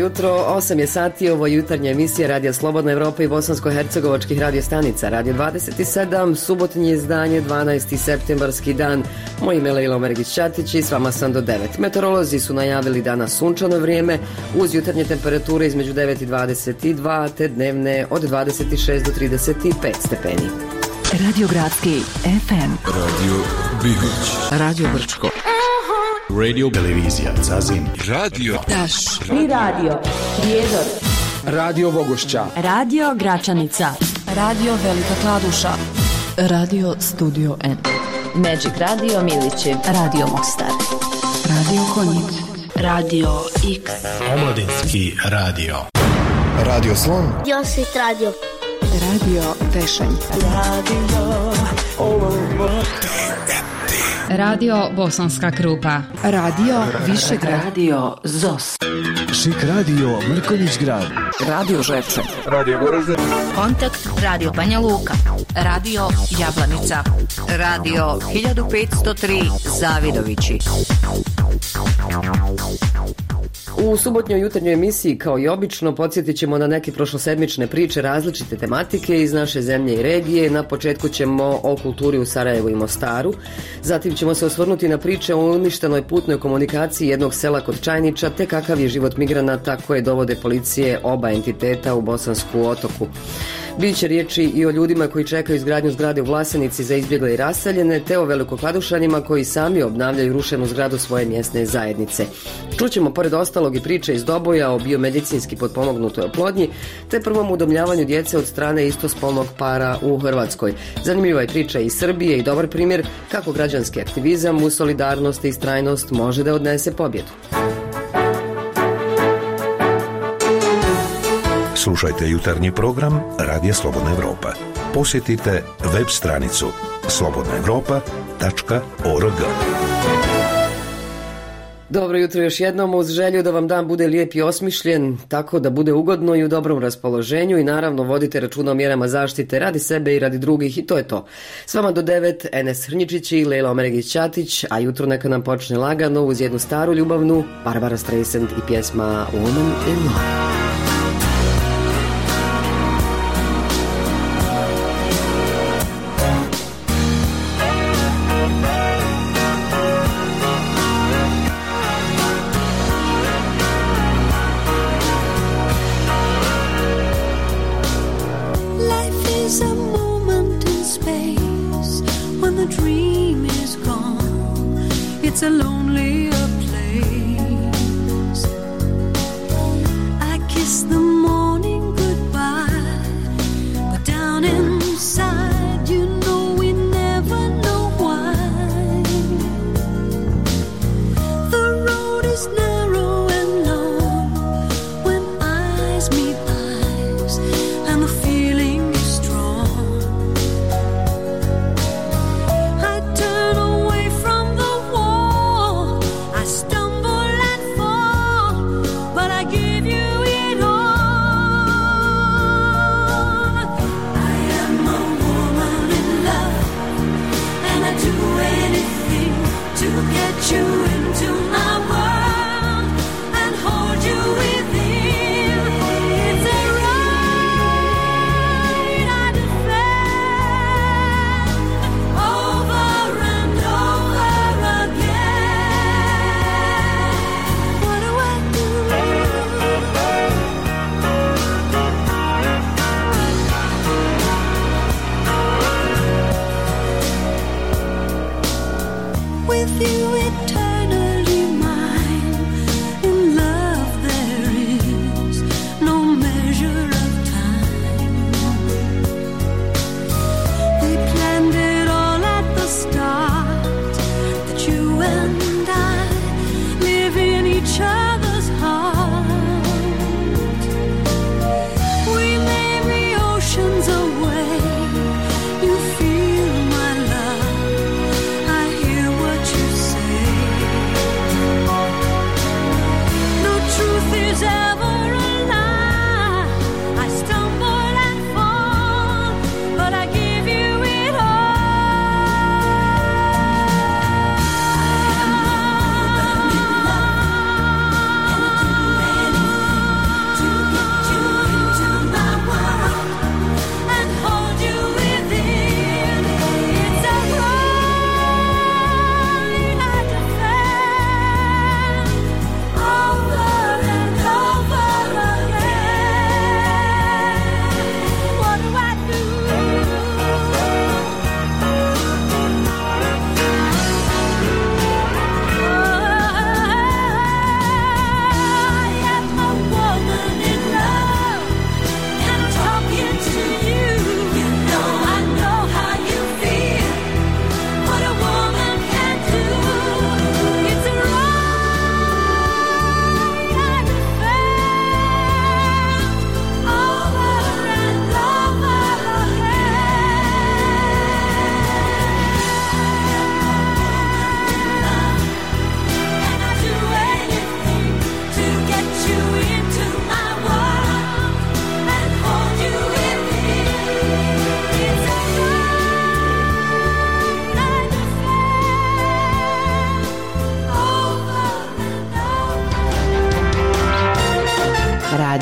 jutro, 8 je sati, ovo je jutarnja emisija Radija Slobodna Evropa i bosansko-hercegovačkih radiostanica. Radio 27, subotnje izdanje, 12. septembarski dan. Moje ime je Lejla Omergić-Ćatić i s vama sam do 9. Meteorolozi su najavili danas sunčano vrijeme uz jutarnje temperature između 9 i 22, te dnevne od 26 do 35 stepeni. Radio Gradski FM, Radio Bihoć, Radio Brčko, Radio Televizija Zazin, Radio Taš i Radio Prijedor, Radio Bogošća, Radio Gračanica, Radio Velika Kladuša, Radio Studio N, Magic Radio Milići, Radio Mostar, Radio Konjic, Radio X, Omladinski radio, Radio Slon, Josit Radio, Radio Tešanj, Radio Bosanska Krupa, Radio Višegrad, Radio Zos, Šik radio Mrkonjić Grad, Radio Žepče, Radio Goražde, Kontakt Radio Banja Luka, Radio Jablanica, Radio 1503 Zavidovići. U subotnjoj jutarnjoj emisiji, kao i obično, podsjetit ćemo na neke prošlosedmične priče različite tematike iz naše zemlje i regije. Na početku ćemo o kulturi u Sarajevu i Mostaru. Zatim ćemo se osvrnuti na priče o uništenoj putnoj komunikaciji jednog sela kod Čajniča, te kakav je život migranata koje dovode policije oba entiteta u Bosansku Otoku. Biće riječi i o ljudima koji čekaju izgradnju zgrade u Vlasenici za izbjegle i raseljene, te o velikokladušanima koji sami obnavljaju rušenu zgradu svoje mjesne zajednice. Čućemo pored ostalog i priče iz Doboja o biomedicinski potpomognutoj oplodnji, te prvom udomljavanju djece od strane istospolnog para u Hrvatskoj. Zanimljiva je priča iz Srbije i dobar primjer kako građanski aktivizam u solidarnost i istrajnost može da odnese pobjedu. Slušajte jutarnji program Radija Slobodna Evropa. Posjetite web stranicu slobodnaevropa.org. Dobro jutro još jednom, uz želju da vam dan bude lijep i osmišljen, tako da bude ugodno i u dobrom raspoloženju, i naravno vodite računa o mjerama zaštite radi sebe i radi drugih, i to je to. S vama do 9, Enes Hrnjičić i Lejla Omergić-Ćatić, a jutro neka nam počne lagano uz jednu staru ljubavnu, Barbara Streisand i pjesma Woman in Love. It's a lonelier place. I kiss the morning goodbye, but down inside, you know we never know why. The road is narrow and long when eyes meet eyes, and the feeling is strong. I turn away from the I stumble and fall, but I give you it all. I am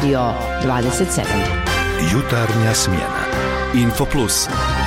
Radio 27. Jutarnja smjena. Info Plus.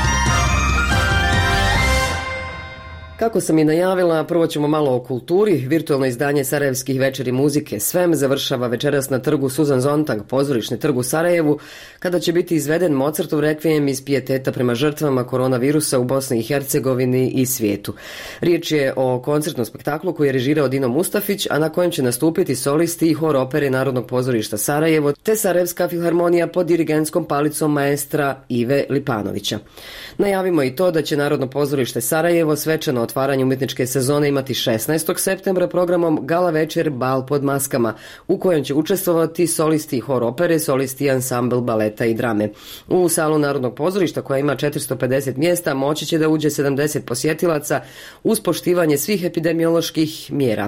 Kako sam i najavila, prvo ćemo malo o kulturi. Virtualno izdanje Sarajevskih večeri muzike SVEM završava večeras na trgu Suzan Zontag, pozorišni trg u Sarajevu, kada će biti izveden Mozartov rekvijem iz pijeteta prema žrtvama koronavirusa u Bosni i Hercegovini i svijetu. Riječ je o koncertnom spektaklu koji je režirao Dino Mustafić, a na kojem će nastupiti solisti i hor opere Narodnog pozorišta Sarajevo, te Sarajevska filharmonija pod dirigentskom palicom maestra Ive Lipanovića. Najavimo i to da će Narodno pozorište Sarajevo svečano otvaranje umjetničke sezone imati 16. septembra programom Gala večer Bal pod maskama, u kojem će učestvovati solisti hor opere, solisti ansambl baleta i drame. U salu Narodnog pozorišta, koja ima 450 mjesta, moći će da uđe 70 posjetilaca uz poštivanje svih epidemioloških mjera.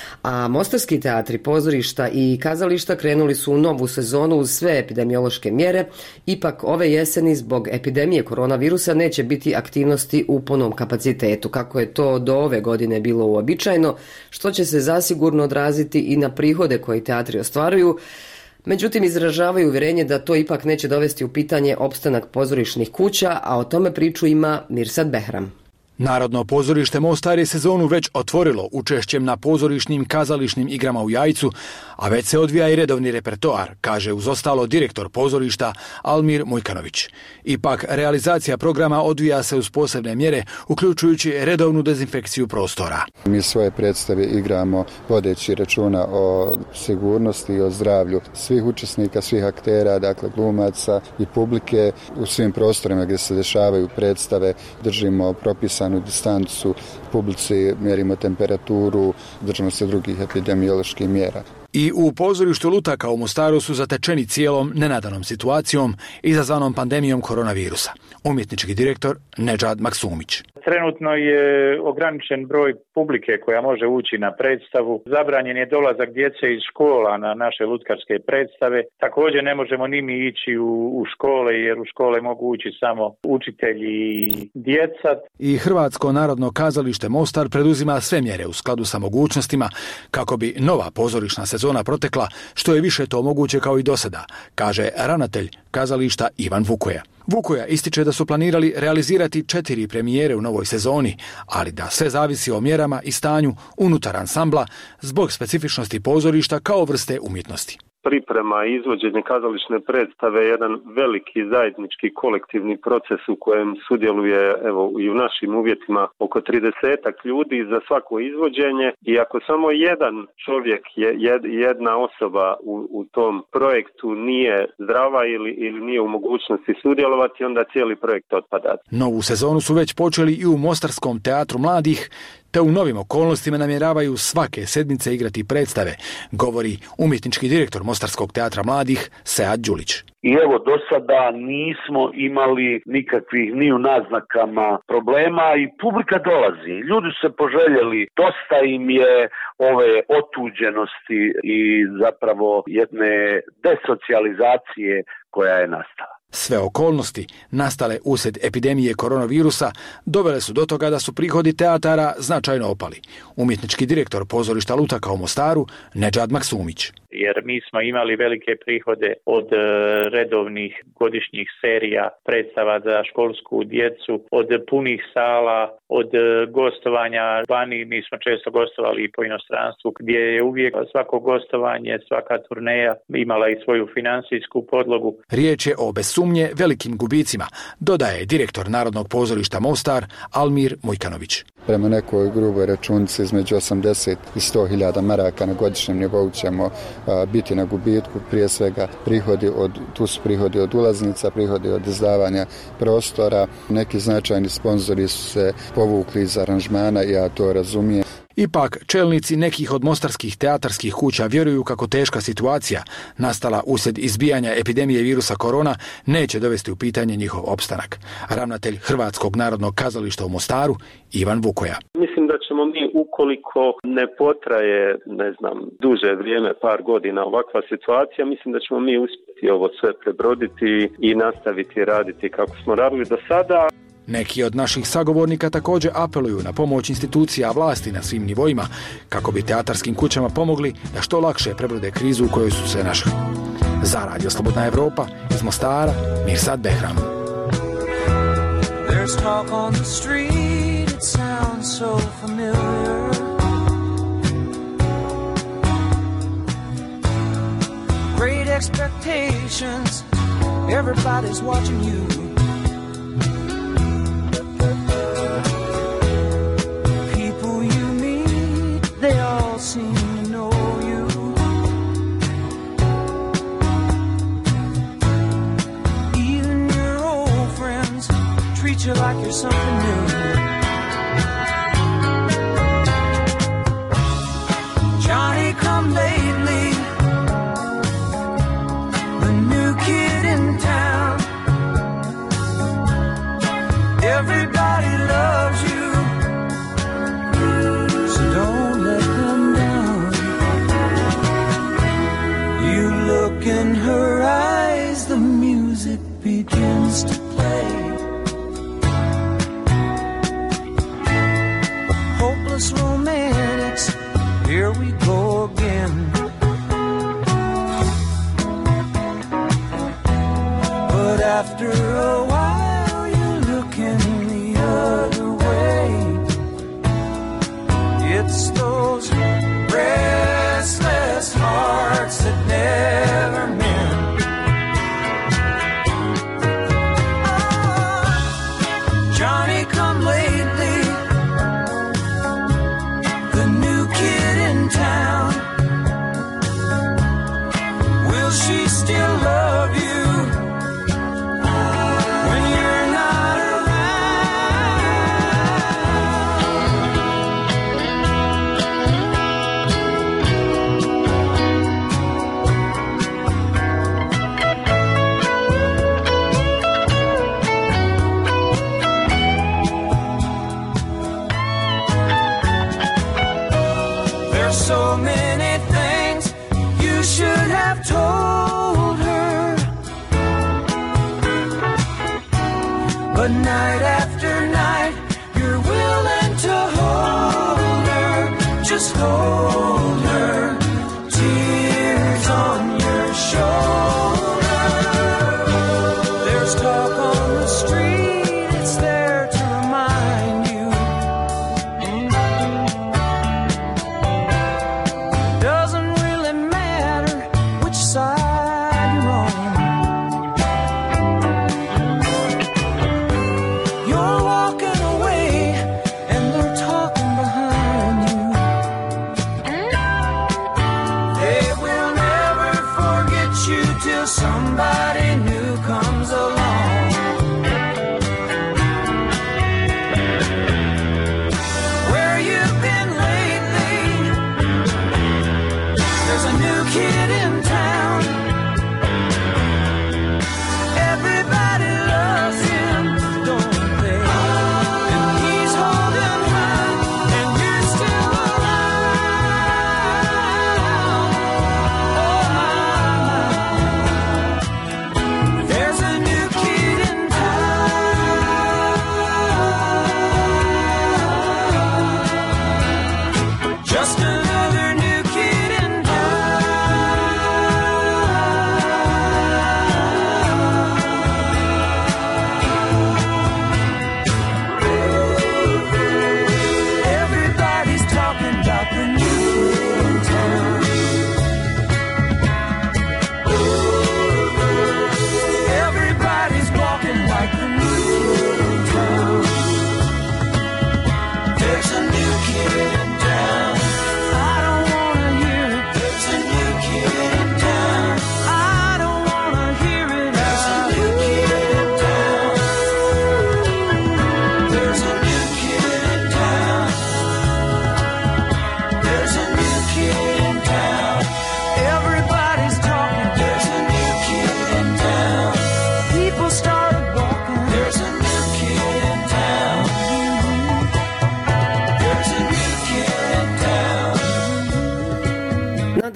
A mostarski teatri, pozorišta i kazališta krenuli su u novu sezonu uz sve epidemiološke mjere. Ipak ove jeseni zbog epidemije koronavirusa neće biti aktivnosti u punom kapacitetu, kako je to do ove godine bilo uobičajeno, što će se zasigurno odraziti i na prihode koji teatri ostvaruju. Međutim, izražavaju uvjerenje da to ipak neće dovesti u pitanje opstanak pozorišnih kuća, a o tome priču ima Mirsad Behram. Narodno pozorište Mostar je sezonu već otvorilo učešćem na pozorišnim kazališnim igrama u Jajcu, a već se odvija i redovni repertoar, kaže uz ostalo direktor pozorišta Almir Mujkanović. Ipak, realizacija programa odvija se uz posebne mjere, uključujući redovnu dezinfekciju prostora. Mi svoje predstave igramo vodeći računa o sigurnosti i o zdravlju svih učesnika, svih aktera, dakle glumaca i publike. U svim prostorima gdje se dešavaju predstave držimo propisanu distancu, publici mjerimo temperaturu, držimo se drugih epidemioloških mjera. I u pozorištu Lutaka u Mostaru su zatečeni cijelom nenadanom situacijom izazvanom pandemijom koronavirusa. Umjetnički direktor Nedžad Maksumić. Trenutno je ograničen broj publike koja može ući na predstavu. Zabranjen je dolazak djece iz škola na naše lutkarske predstave. Također ne možemo ni mi ići u škole, jer u škole mogu ući samo učitelji i djeca. I Hrvatsko narodno kazalište Mostar preduzima sve mjere u skladu sa mogućnostima kako bi nova pozorišna sezona protekla što je više to moguće kao i do sada, kaže ravnatelj kazališta Ivan Vukoja. Vukoja ističe da su planirali realizirati 4 premijere u novoj sezoni, ali da sve zavisi o mjerama i stanju unutar ansambla zbog specifičnosti pozorišta kao vrste umjetnosti. Priprema i izvođenje kazališne predstave je jedan veliki zajednički kolektivni proces u kojem sudjeluje i u našim uvjetima oko 30 ljudi za svako izvođenje i ako samo jedan čovjek, jedna osoba u tom projektu nije zdrava ili nije u mogućnosti sudjelovati, onda cijeli projekt otpada. Novu sezonu su već počeli i u Mostarskom teatru mladih, te u novim okolnostima namjeravaju svake sedmice igrati predstave, govori umjetnički direktor Mostarskog teatra mladih Sead Đulić. I evo, do sada nismo imali nikakvih ni u naznakama problema i publika dolazi. Ljudi su se poželjeli, dosta im je ove otuđenosti i zapravo jedne desocijalizacije koja je nastala. Sve okolnosti nastale uslijed epidemije koronavirusa dovele su do toga da su prihodi teatara značajno opali. Umjetnički direktor pozorišta Lutaka u Mostaru Nedžad Maksumić. Jer mi smo imali velike prihode od redovnih godišnjih serija predstava za školsku djecu, od punih sala, od gostovanja vani. Mi smo često gostovali i po inostranstvu, gdje je uvijek svako gostovanje, svaka turneja imala i svoju financijsku podlogu. Riječ je o bez sumnje velikim gubicima, dodaje direktor Narodnog pozorišta Mostar Almir Mujkanović. Prema nekoj gruboj računici između 80 i 100 hiljada maraka na godišnjem nivou ćemo biti na gubitku, prije svega tu su prihodi od ulaznica, prihodi od izdavanja prostora. Neki značajni sponzori su se povukli iz aranžmana, ja to razumijem. Ipak, čelnici nekih od mostarskih teatarskih kuća vjeruju kako teška situacija nastala uslijed izbijanja epidemije virusa korona neće dovesti u pitanje njihov opstanak. Ravnatelj Hrvatskog narodnog kazališta u Mostaru Ivan Vukoja. Mislim da ćemo mi, ukoliko ne potraje, duže vrijeme, par godina ovakva situacija, mislim da ćemo mi uspjeti ovo sve prebroditi i nastaviti raditi kako smo radili do sada. Neki od naših sagovornika također apeluju na pomoć institucija vlasti na svim nivoima kako bi teatarskim kućama pomogli da što lakše prebrode krizu u kojoj su se našli. Za Radio Slobodna Evropa iz Mostara, Mirsad Behram. There's talk on the street, it sounds so familiar. Great expectations, everybody's watching you. People you meet, they all seem to know you. Even your old friends treat you like you're something new. Johnny come lately, the new kid in town. Everybody loves you, so don't let them down. You look in her eyes, the music begins to play. Hopeless romantics, here we go again. But after a while you're looking the other way. It's those restless hearts that never mend. Johnny come lately, the new kid in town. Will she still love you when you're not There's so many things you should have told her, but night after night you're willing to hold her, just hold her, tears on your shoulder. There's talk on the street, it's there to remind you. Doesn't really matter which side you're on. You're walking away and they're talking behind you. They will never forget you.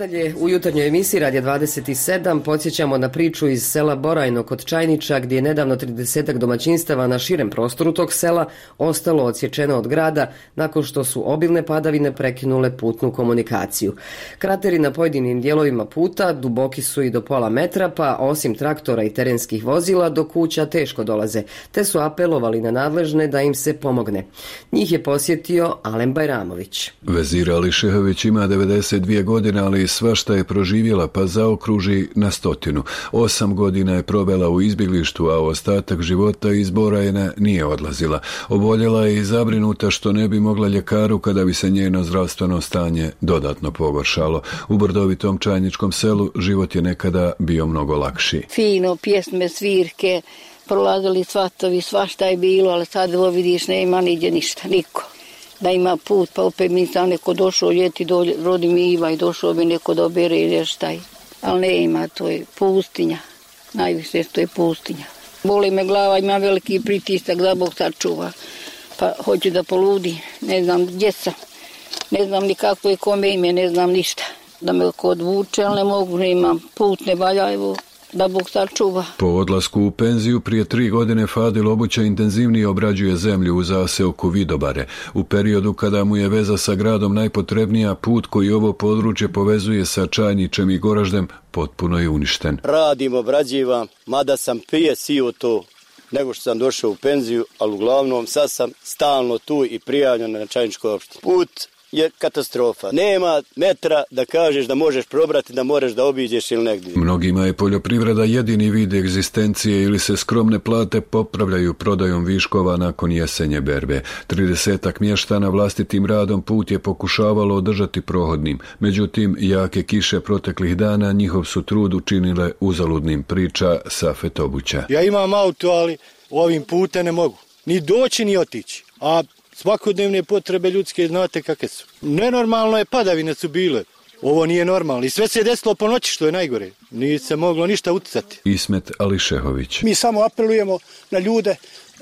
Nadalje, u jutarnjoj emisiji Radija 27 podsjećamo na priču iz sela Borajno kod Čajniča, gdje je nedavno 30 domaćinstava na širem prostoru tog sela ostalo odsječeno od grada nakon što su obilne padavine prekinule putnu komunikaciju. Krateri na pojedinim dijelovima puta duboki su i do pola metra, pa osim traktora i terenskih vozila do kuća teško dolaze, te su apelovali na nadležne da im se pomogne. Njih je posjetio Alen Bajramović. Vezir Ališehović ima 92 godine, ali svašta je proživjela pa zaokruži na 100. 8 godina je provela u izbjeglištu, a ostatak života iz Borajna nije odlazila. Oboljela je i zabrinuta što ne bi mogla ljekaru kada bi se njeno zdravstveno stanje dodatno pogoršalo. U brdovitom čajničkom selu život je nekada bio mnogo lakši. Fino, pjesme, svirke, prolazili svatovi, svašta je bilo, ali sad ovo vidiš, nema niđe ništa, niko. Da ima put, pa opet mi sam neko došao ljeti, rodi mi Iva i došao bi neko da obere i reštaj. Ali ne ima, to je pustinja, najviše to je pustinja. Boli me glava, ima veliki pritisak, da Bog sačuva, pa hoću da poludi, ne znam gdje sam, ne znam ni kako je kome ime, ne znam ništa. Da me odvuče, ali ne mogu, ne imam put, ne valja, evo, da Bog sačuva. Po odlasku u penziju prije 3 godine Fadil Obuća intenzivnije obrađuje zemlju u zaseoku Vidobare. U periodu kada mu je veza sa gradom najpotrebnija, put koji ovo područje povezuje sa Čajničem i Goraždem potpuno je uništen. Radim, obrađivam, mada sam prije sio to nego što sam došao u penziju, ali uglavnom sad sam stalno tu i prijavljen na Čajničkoj opštini. Put je katastrofa. Nema metra da kažeš da možeš probrati, da možeš da obiđeš ili negdje. Mnogima je poljoprivreda jedini vid egzistencije ili se skromne plate popravljaju prodajom viškova nakon jesenje berbe. 30 mještana vlastitim radom put je pokušavalo održati prohodnim. Međutim, jake kiše proteklih dana njihov su trud učinile uzaludnim, priča Safet Obuća. Ja imam auto, ali ovim putem ne mogu ni doći ni otići. A svakodnevne potrebe ljudske znate kakve su. Nenormalno je, padavine su bile. Ovo nije normalno. I sve se je desilo po noći, što je najgore. Nije se moglo ništa utjecati. Ismet Ališehović. Mi samo apelujemo na ljude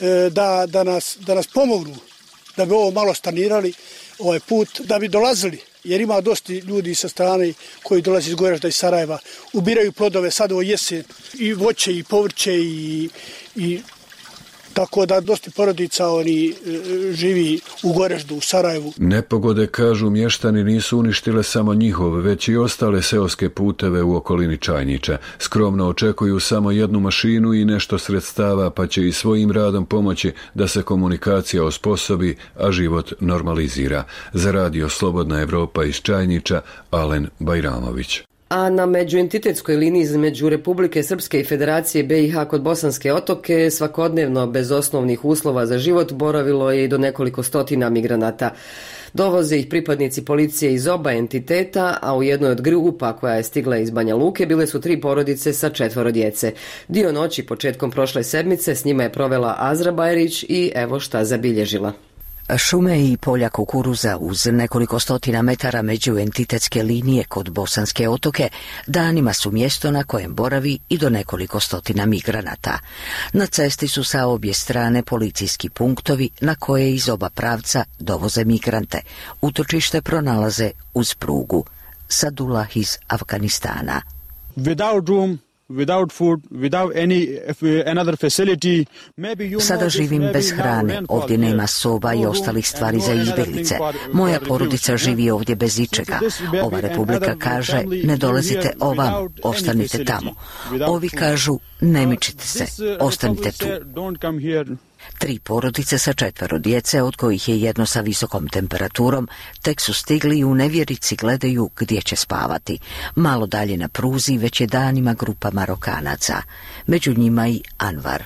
da nas pomognu, da bi ovo malo stanirali, ovaj put, da bi dolazili. Jer ima dosta ljudi sa strane koji dolaze iz Goražda i Sarajeva. Ubiraju plodove sad ovo jesen. I voće, i povrće, i tako da dosta porodica oni živi u Goraždu, u Sarajevu. Nepogode, kažu mještani, nisu uništile samo njihov, već i ostale seoske puteve u okolini Čajniča. Skromno očekuju samo jednu mašinu i nešto sredstava, pa će i svojim radom pomoći da se komunikacija osposobi, a život normalizira. Za Radio Slobodna Evropa iz Čajniča, Alen Bajramović. A na međuentitetskoj liniji između Republike Srpske i Federacije BiH kod Bosanske otoke svakodnevno bez osnovnih uslova za život boravilo je i do nekoliko stotina migranata. Dovoze ih pripadnici policije iz oba entiteta, a u jednoj od grupa koja je stigla iz Banja Luke bile su 3 porodice sa 4 djece. Dio noći početkom prošle sedmice s njima je provela Azra Bajrić i evo šta zabilježila. Šume i polja kukuruza uz nekoliko stotina metara međuentitetske linije kod Bosanske otoke danima su mjesto na kojem boravi i do nekoliko stotina migranata. Na cesti su sa obje strane policijski punktovi na koje iz oba pravca dovoze migrante. Utočište pronalaze uz prugu. Sadullah iz Afganistana. Without room, without food, without another facility. Sada živim bez hrane, ovdje nema soba i ostalih stvari za izbjeglice. Moja porodica živi ovdje bez ičega. Ova republika kaže, ne dolazite ovam, ostanite tamo. Ovi kažu, ne mičite se, ostanite tu. 3 porodice sa 4 djece, od kojih je jedno sa visokom temperaturom, tek su stigli i u nevjerici gledaju gdje će spavati. Malo dalje na pruzi već je danima grupa Marokanaca. Među njima i Anvar.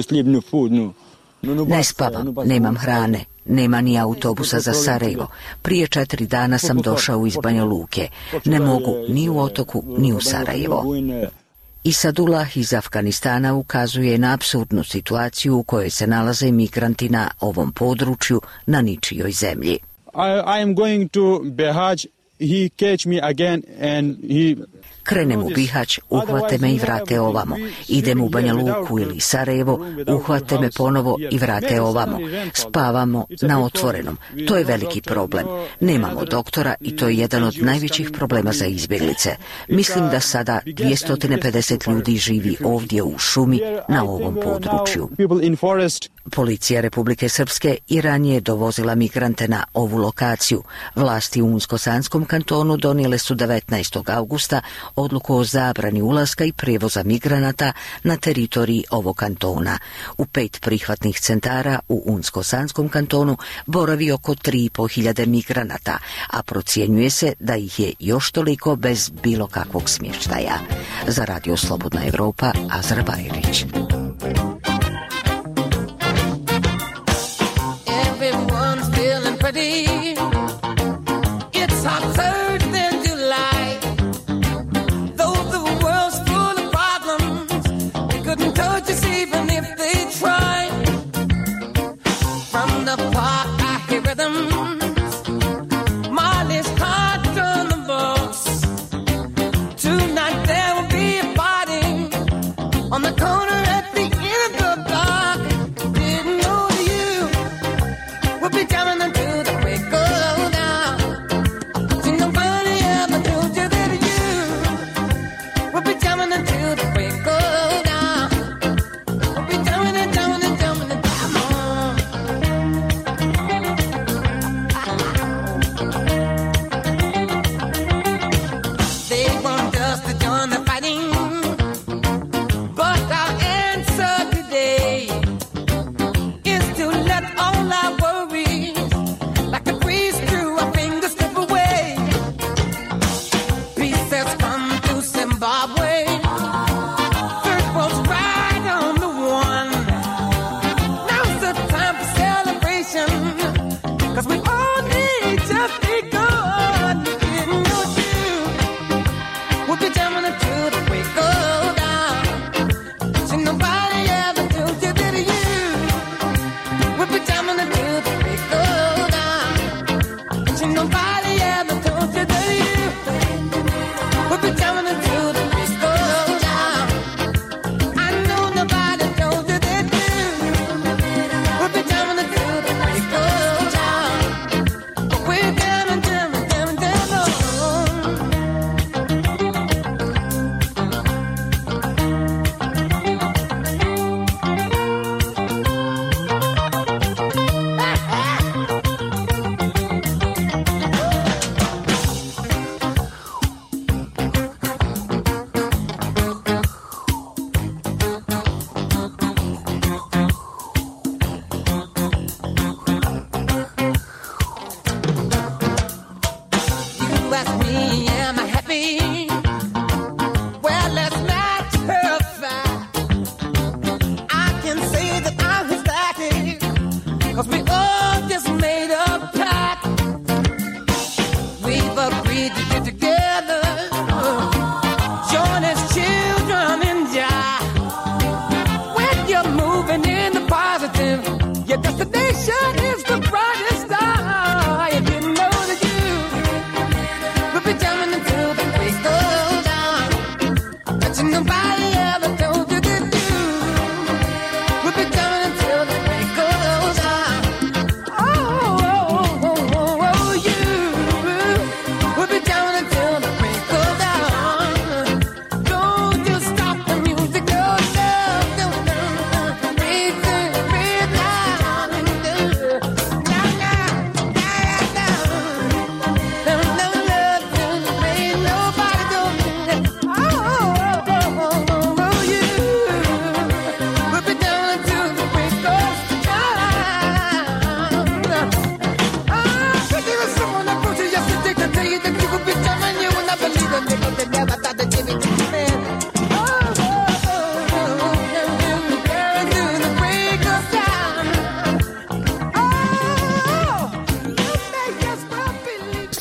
Ne spavam, nemam hrane, nema ni autobusa za Sarajevo. Prije 4 dana sam došao iz Banja Luke. Ne mogu ni u Otoku, ni u Sarajevo. I Sadullah iz Afganistana ukazuje na apsurdnu situaciju u kojoj se nalaze migranti na ovom području na ničijoj zemlji. I am going to Behaj he catch me again and he Krenem u Bihać, uhvate me i vrate ovamo. Idem u Banja Luku ili Sarajevo, uhvate me ponovo i vrate ovamo. Spavamo na otvorenom. To je veliki problem. Nemamo doktora i to je jedan od najvećih problema za izbjeglice. Mislim da sada 250 ljudi živi ovdje u šumi na ovom području. Policija Republike Srpske i ranije dovozila migrante na ovu lokaciju. Vlasti u Unsko-Sanskom kantonu donijele su 19. augusta odluku o zabrani ulaska i prijevoza migranata na teritoriji ovog kantona. U 5 prihvatnih centara u Unsko-Sanskom kantonu boravi oko 3.500 migranata, a procjenjuje se da ih je još toliko bez bilo kakvog smještaja. Za Radio Slobodna Evropa, Azra Bajrić. Everyone's feeling pretty. It's hot Thursday in July. Though the world's full of problems, they couldn't touch us even if they tried. From the park I hear rhythms. Molly's heart on the box. Tonight there will be a party on the corner at the end of the block. Didn't know you would be jamming until the break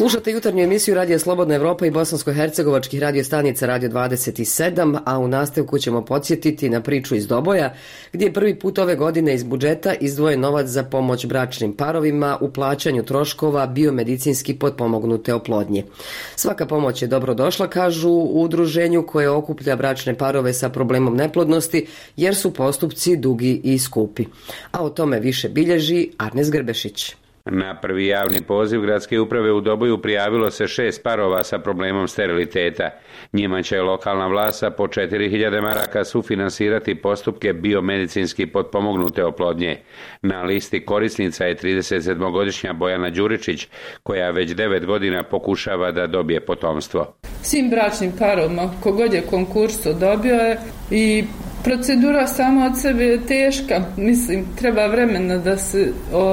Slušate jutarnju emisiju Radija Slobodna Evropa i bosansko-hercegovačkih radiostanica Radio 27, a u nastavku ćemo podsjetiti na priču iz Doboja, gdje je prvi put ove godine iz budžeta izdvojen novac za pomoć bračnim parovima u plaćanju troškova biomedicinski potpomognute oplodnje. Svaka pomoć je dobro došla, kažu u udruženju koje okuplja bračne parove sa problemom neplodnosti, jer su postupci dugi i skupi. A o tome više bilježi Arnes Grbešić. Na prvi javni poziv gradske uprave u Doboju prijavilo se 6 parova sa problemom steriliteta. Njima će lokalna vlast sa po 4000 maraka sufinansirati postupke biomedicinski potpomognute oplodnje. Na listi korisnica je 37-godišnja Bojana Đuričić, koja već 9 godina pokušava da dobije potomstvo. Svim bračnim parovima, kogod je konkursu dobio je i procedura sama od sebe je teška. Mislim, treba vremena da se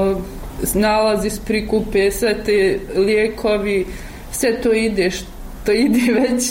nalazi prikupe, sve te lijekovi, sve to ide što ide već,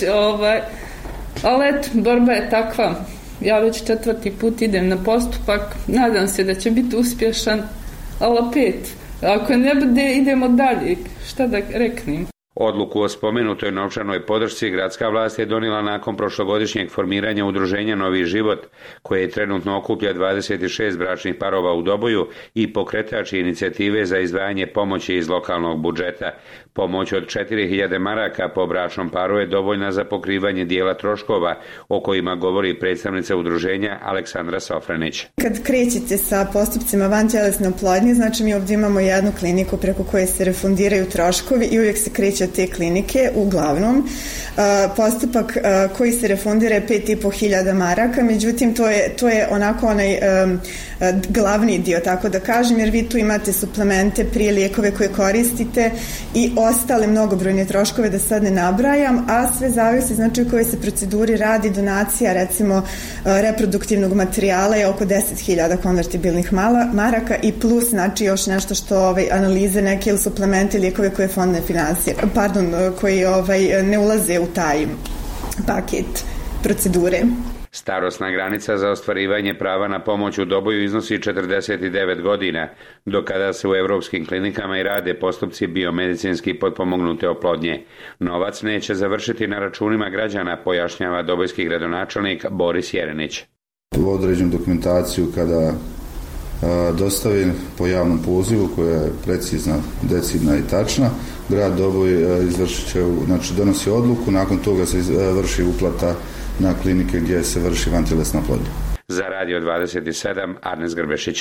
ali eto, borba je takva. Ja već 4. put idem na postupak, nadam se da će biti uspješan, ali opet, ako ne bude, idemo dalje, šta da reknem. Odluku o spomenutoj novčanoj podršci gradska vlast je donijela nakon prošlogodišnjeg formiranja udruženja Novi život, koje trenutno okuplja 26 bračnih parova u Doboju i pokretač inicijative za izdvajanje pomoći iz lokalnog budžeta. Pomoć od 4000 maraka po bračnom paru je dovoljna za pokrivanje dijela troškova, o kojima govori predstavnica udruženja Aleksandra Sofranić. Kad krećete sa postupcima vantelesne oplodnje, znači mi ovdje imamo jednu kliniku preko koje se refundiraju troškovi i uvijek se kreće od te klinike. Uglavnom, postupak koji se refundira je 5500 maraka, međutim to je onako onaj glavni dio, tako da kažem, jer vi tu imate suplemente, prije lijekove koje koristite i ostale mnogobrojne troškove, da sad ne nabrajam, a sve zavisi znači u kojoj se proceduri radi. Donacija recimo reproduktivnog materijala je oko 10.000 konvertibilnih maraka i plus znači još nešto što analize neke ili suplemente, lijekove koje fond ne finansira, koji ne ulaze u taj paket procedure. Starosna granica za ostvarivanje prava na pomoć u Doboju iznosi 49 godina, do kada se u europskim klinikama i rade postupci biomedicinski potpomognute oplodnje. Novac neće završiti na računima građana, pojašnjava dobojski gradonačelnik Boris Jerenić. Određenu dokumentaciju kada dostavi po javnom pozivu koja je precizna, decidna i tačna, grad Doboj donosi odluku, nakon toga se vrši uplata na klinike gdje se vrši vantelesna oplodnja. Za Radio 27, Arnes Grbešić.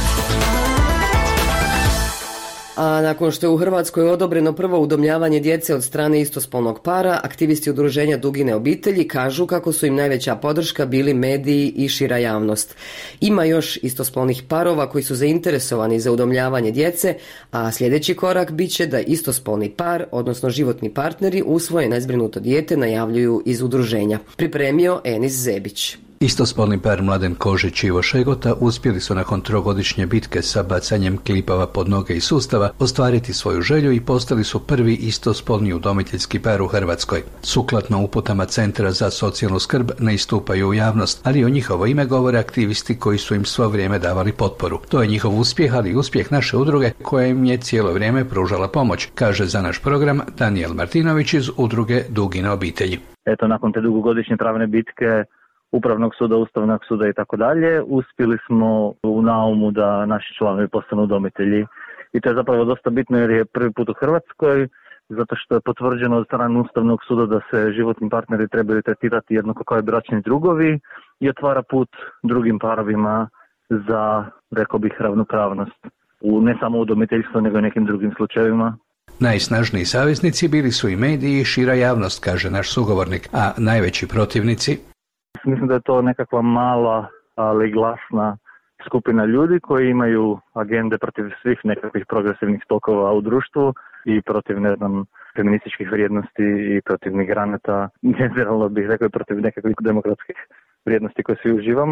A nakon što je u Hrvatskoj odobreno prvo udomljavanje djece od strane istospolnog para, aktivisti udruženja Dugine obitelji kažu kako su im najveća podrška bili mediji i šira javnost. Ima još istospolnih parova koji su zainteresovani za udomljavanje djece, a sljedeći korak biće da istospolni par, odnosno životni partneri, usvoje nezbrinuto dijete, najavljuju iz udruženja. Pripremio Enis Zebić. Istospolni par Mladen Kožić i Ivo Šegota uspjeli su nakon 3-godišnje bitke sa bacanjem klipava pod noge i sustava ostvariti svoju želju i postali su prvi istospolni udomiteljski par u Hrvatskoj. Sukladno uputama Centra za socijalnu skrb ne istupaju u javnost, ali o njihovo ime govore aktivisti koji su im svo vrijeme davali potporu. To je njihov uspjeh, ali i uspjeh naše udruge koja im je cijelo vrijeme pružala pomoć, kaže za naš program Danijel Martinović iz udruge Dugine obitelji. Eto, nakon te dugogodišnje pravne bitke Upravnog suda, Ustavnog suda i tako dalje, uspjeli smo u naumu da naši članovi postanu udomitelji. I to je zapravo dosta bitno jer je prvi put u Hrvatskoj, zato što je potvrđeno od strane Ustavnog suda da se životni partneri trebaju tretirati jednako kao i bračni drugovi i otvara put drugim parovima za, rekao bih, ravnopravnost. Ne samo udomiteljstvo, nego i nekim drugim slučajevima. Najsnažniji saveznici bili su i mediji i šira javnost, kaže naš sugovornik, a najveći protivnici? Mislim da je to nekakva mala, ali glasna skupina ljudi koji imaju agende protiv svih nekakvih progresivnih tokova u društvu i protiv, feminističkih vrijednosti i protiv migranata. Generalno bih rekao protiv nekakvih demokratskih vrijednosti koje svi uživamo.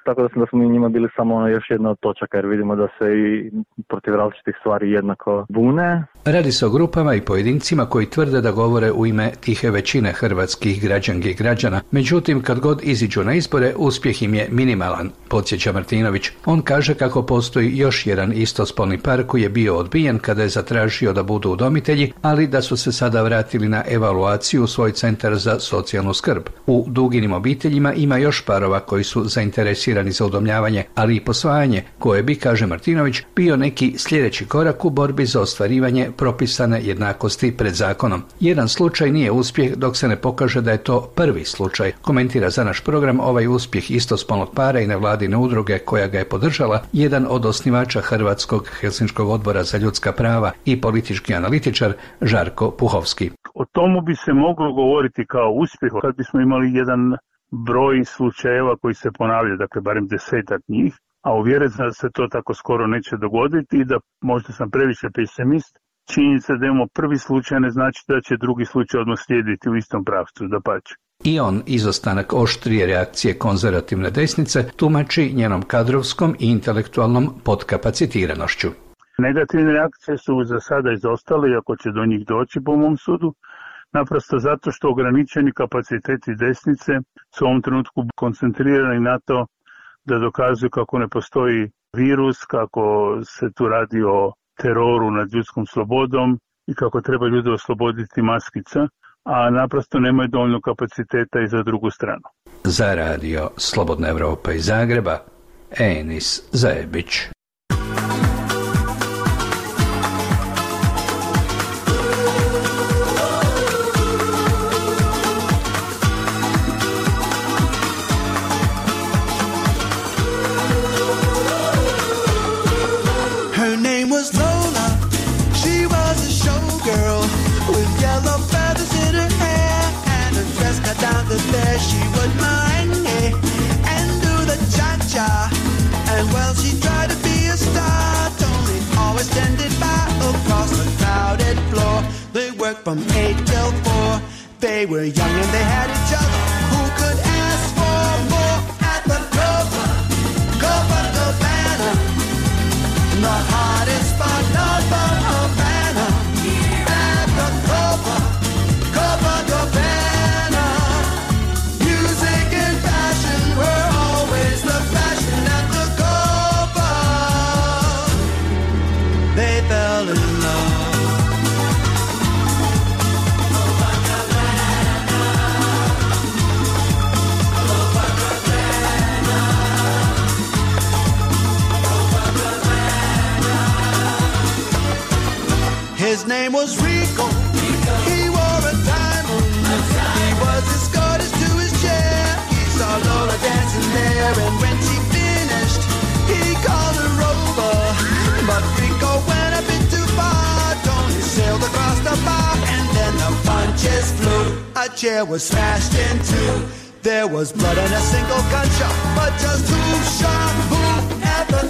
tako da smo mi njima bili samo još jedna od točaka, jer vidimo da se i protiv različitih stvari jednako bune. Radi se o grupama i pojedincima koji tvrde da govore u ime tihe većine hrvatskih građanki i građana. Međutim, kad god iziđu na izbore, uspjeh im je minimalan, podsjeća Martinović. On kaže kako postoji još jedan istospolni par koji je bio odbijen kada je zatražio da budu udomitelji, ali da su se sada vratili na evaluaciju u svoj centar za socijalnu skrb. U Duginim obiteljima ima još parova koji su zainteresirani za udomljavanje, ali i posvajanje, koje bi, kaže Martinović, bio neki sljedeći korak u borbi za ostvarivanje propisane jednakosti pred zakonom. Jedan slučaj nije uspjeh dok se ne pokaže da je to prvi slučaj, komentira za naš program ovaj uspjeh istospolnog para i nevladine udruge koja ga je podržala, jedan od osnivača Hrvatskog Helsinškog odbora za ljudska prava i politički analitičar Žarko Puhovski. O tomu bi se moglo govoriti kao uspjeh kad bismo imali jedan broj slučajeva koji se ponavlja, dakle barem 10 njih, a uvjeren sam da se to tako skoro neće dogoditi i da možda sam previše pesimist. Činjenica da imamo prvi slučaj ne znači da će drugi slučaj odmah slijediti u istom pravcu, dapače. I on izostanak oštrije reakcije konzervativne desnice tumači njenom kadrovskom i intelektualnom podkapacitiranošću. Negativne reakcije su za sada izostale, iako će do njih doći po mom sudu, naprosto zato što ograničeni kapaciteti desnice su u ovom trenutku koncentrirani na to da dokazuju kako ne postoji virus, kako se tu radi o teroru nad ljudskom slobodom i kako treba ljude osloboditi maskica, a naprosto nemaju dovoljno kapaciteta i za drugu stranu. Za radio Slobodna Evropa iz Zagreba, Enis Zajebić. There she would merengue and do the cha-cha, and well she tried to be a star, only always tended by across the crowded floor. They worked from 8 till 4. They were young and they had each other. Who could ask for more at the Copacabana, the hottest spot north of Havana, at the Copacabana. His name was Rico. He wore a diamond. He was escorted to his chair. He saw Lola dancing there, and when she finished, he called her over. But Rico went a bit too far. Tony sailed across the bar, and then the punches flew. A chair was smashed in two. There was blood and a single gunshot, but just who shot who at the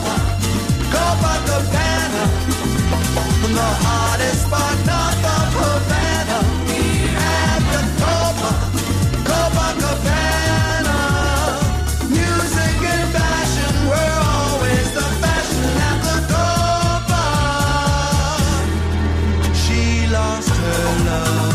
Copacabana, the hottest spot north of Havana, at the Copacabana. Music and fashion were always the fashion at the Copa. She lost her love.